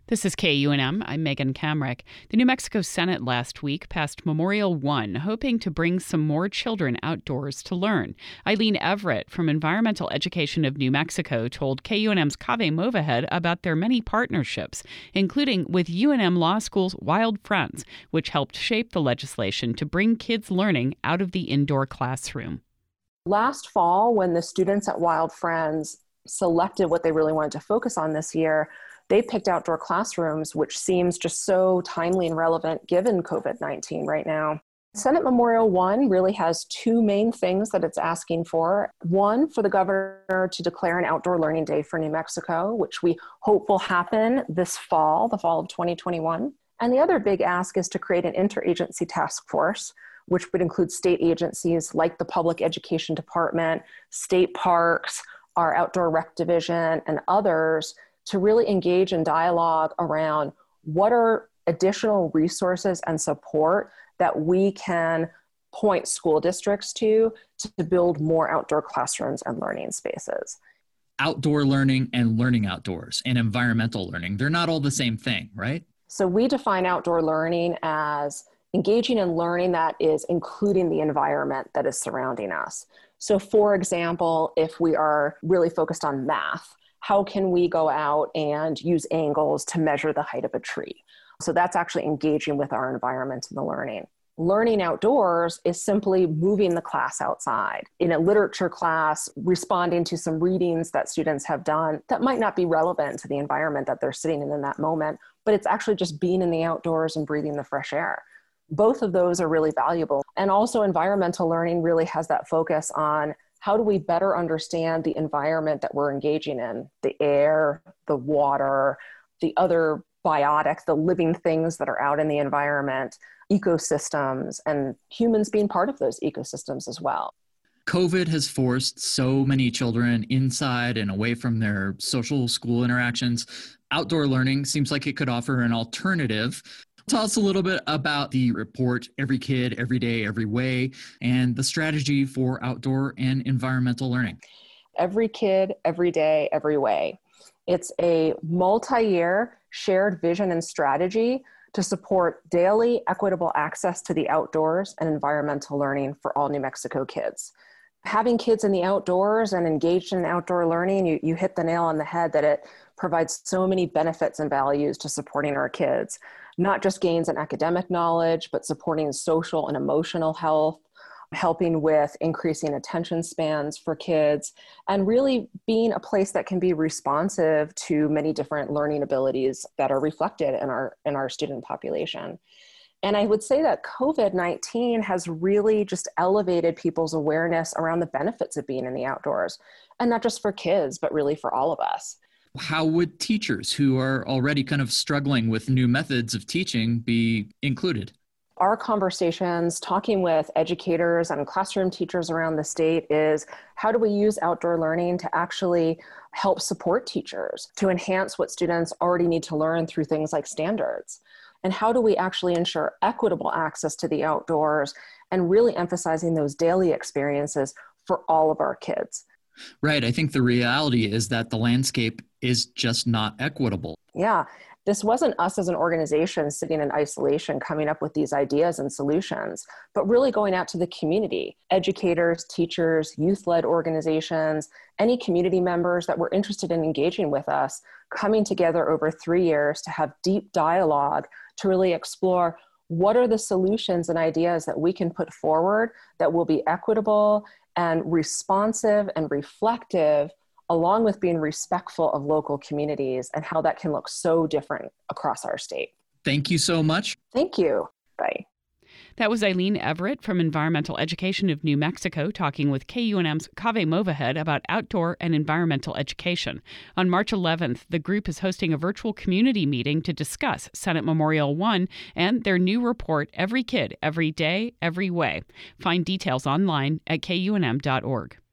This is KUNM. I'm Megan Kamrick. The New Mexico Senate last week passed Memorial 1, hoping to bring some more children outdoors to learn. Eileen Everett from Environmental Education of New Mexico told KUNM's Kaveh Movahed about their many partnerships, including with UNM Law School's Wild Friends, which helped shape the legislation to bring kids learning out of the indoor classroom. Last fall, when the students at Wild Friends selected what they really wanted to focus on this year, they picked outdoor classrooms, which seems just so timely and relevant given COVID-19 right now. Senate Memorial 1 really has two main things that it's asking for. One, for the governor to declare an outdoor learning day for New Mexico, which we hope will happen this fall, the fall of 2021. And the other big ask is to create an interagency task force, which would include state agencies like the Public Education Department, state parks, our Outdoor Rec Division, and others, to really engage in dialogue around what are additional resources and support that we can point school districts to build more outdoor classrooms and learning spaces. Outdoor learning and learning outdoors and environmental learning, they're not all the same thing, right? So we define outdoor learning as engaging in learning that is including the environment that is surrounding us. So for example, if we are really focused on math, how can we go out and use angles to measure the height of a tree? So that's actually engaging with our environment and the learning. Learning outdoors is simply moving the class outside. In a literature class, responding to some readings that students have done that might not be relevant to the environment that they're sitting in that moment, but it's actually just being in the outdoors and breathing the fresh air. Both of those are really valuable. And also environmental learning really has that focus on how do we better understand the environment that we're engaging in, the air, the water, the other biotic, the living things that are out in the environment, ecosystems, and humans being part of those ecosystems as well. COVID has forced so many children inside and away from their social school interactions. Outdoor learning seems like it could offer an alternative. Tell us a little bit about the report, Every Kid, Every Day, Every Way, and the strategy for outdoor and environmental learning. Every Kid, Every Day, Every Way. It's a multi-year shared vision and strategy to support daily equitable access to the outdoors and environmental learning for all New Mexico kids. Having kids in the outdoors and engaged in outdoor learning, you hit the nail on the head that it provides so many benefits and values to supporting our kids. Not just gains in academic knowledge, but supporting social and emotional health, helping with increasing attention spans for kids, and really being a place that can be responsive to many different learning abilities that are reflected in our student population. And I would say that COVID-19 has really just elevated people's awareness around the benefits of being in the outdoors, and not just for kids, but really for all of us. How would teachers who are already kind of struggling with new methods of teaching be included? Our conversations, talking with educators and classroom teachers around the state, is how do we use outdoor learning to actually help support teachers, to enhance what students already need to learn through things like standards? And how do we actually ensure equitable access to the outdoors and really emphasizing those daily experiences for all of our kids? Right. I think the reality is that the landscape is just not equitable. Yeah. This wasn't us as an organization sitting in isolation coming up with these ideas and solutions, but really going out to the community, educators, teachers, youth-led organizations, any community members that were interested in engaging with us, coming together over 3 years to have deep dialogue to really explore what are the solutions and ideas that we can put forward that will be equitable and responsive and reflective, along with being respectful of local communities and how that can look so different across our state. Thank you so much. Thank you. Bye. That was Eileen Everett from Environmental Education of New Mexico talking with KUNM's Kaveh Movahed about outdoor and environmental education. On March 11th, the group is hosting a virtual community meeting to discuss Senate Memorial 1 and their new report, Every Kid, Every Day, Every Way. Find details online at kunm.org.